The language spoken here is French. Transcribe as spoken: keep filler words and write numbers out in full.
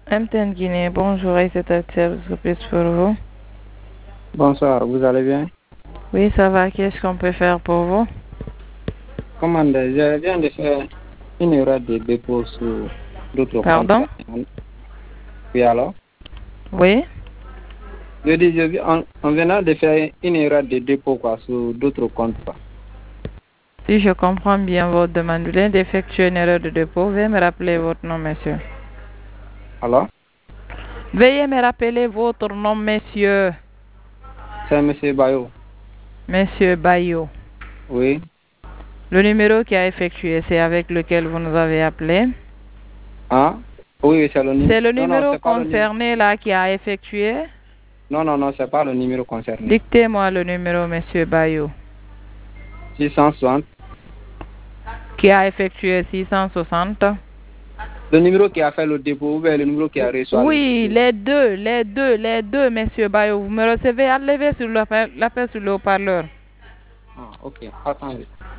M T N Guinée, bonjour, et c'est un service pour vous. Bonsoir, vous allez bien? Oui, ça va, qu'est-ce qu'on peut faire pour vous? Commandez, je viens de faire une erreur de dépôt sur d'autres comptes. Pardon? Oui, alors? Oui? Je dis, je, vi- on, on vient de faire une erreur de dépôt quoi, sur d'autres comptes. Quoi. Si je comprends bien votre demande, vous venez d'effectuer une erreur de dépôt. Veuillez me rappeler votre nom, monsieur. Alors? Veuillez me rappeler votre nom, monsieur. C'est M. Bayo. Monsieur Bayo. Oui. Le numéro qui a effectué, c'est avec lequel vous nous avez appelé. Ah? Oui, oui, c'est le numéro. C'est le Non, non, numéro c'est pas le numéro. concerné là qui a effectué. Non, non, non, c'est pas le numéro concerné. Dictez-moi le numéro, monsieur Bayo. six cent soixante. Qui a effectué six cent soixante. Le numéro qui a fait le dépôt ou bien le numéro qui a reçu Oui, le... les deux, les deux, les deux, monsieur Bayo. Vous me recevez à lever sur l'appel l'appel sur le haut-parleur. Ah, ok. Attendez.